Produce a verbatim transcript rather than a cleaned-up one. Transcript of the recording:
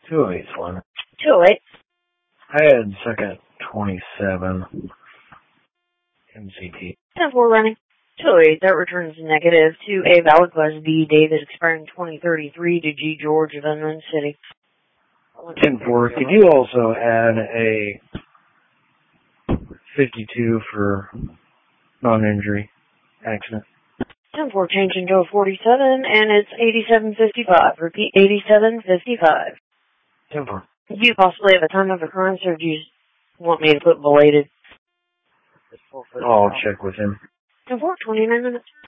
two oh eight, Slim. two oh eight. I had second twenty-seven. M C T. ten four running. two oh eight, that returns negative to A valid class B, David, expiring twenty thirty-three to G George of Inland City. ten four, could you also add a fifty-two for non-injury accident? ten four, change into a forty-seven, and it's eighty-seven fifty-five. Repeat, eighty-seven fifty-five. ten four. Do you possibly have a time of occurrence, or do you want me to put belated? I'll check with him. ten four, twenty-nine minutes.